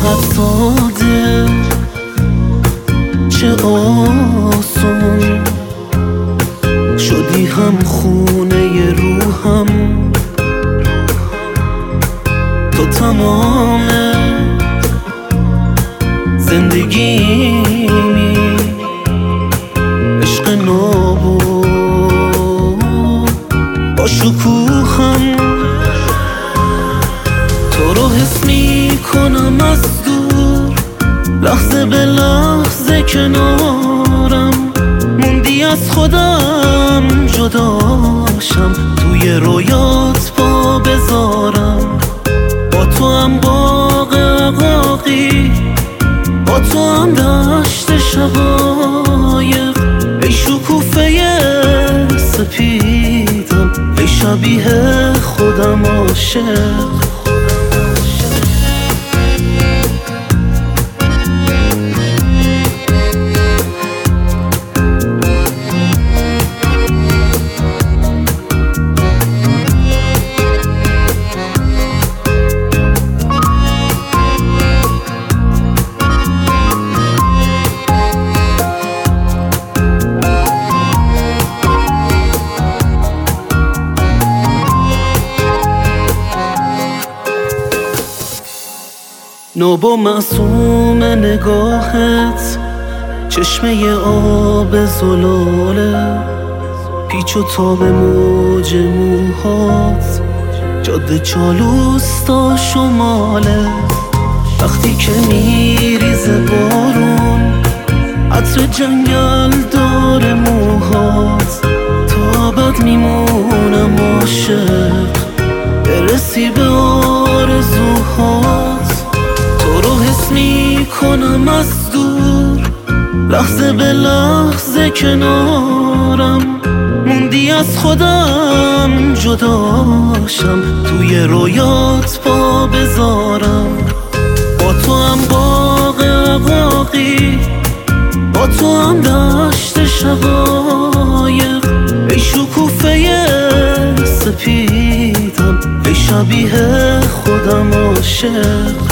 چقدر ساده، چه آسون شدی هم خونه روحم. تو تمام زندگیمی، عشق نابود با شکوهم. تو رو حس می کنم از دور، لحظه به لحظه کنارم. موندی از خودم جداشم، توی رویات پا بذارم. با تو هم باغ عقاقی، با تو هم دشت شقایق. ای شکوفه سپیدم، ای شبیه خودم عاشق. نوبا معصوم نگاهت، چشمه آب زلاله، پیچ و تاب موج موهات، جاده چالوس تا شماله. وقتی که میریزه بارون، عطر جنگل داره موهات. تا ابد میمونم عاشق، برسی به آرزوهات. تو رو حس می کنم از دور، لحظه به لحظه کنارم. موندی از خودم جداشم، توی رویات پا بذارم. با تو هم باغ عقاقی، با تو هم دشت شقایق. ای شکوفه سپیدم، ای شبیه خودم عاشق.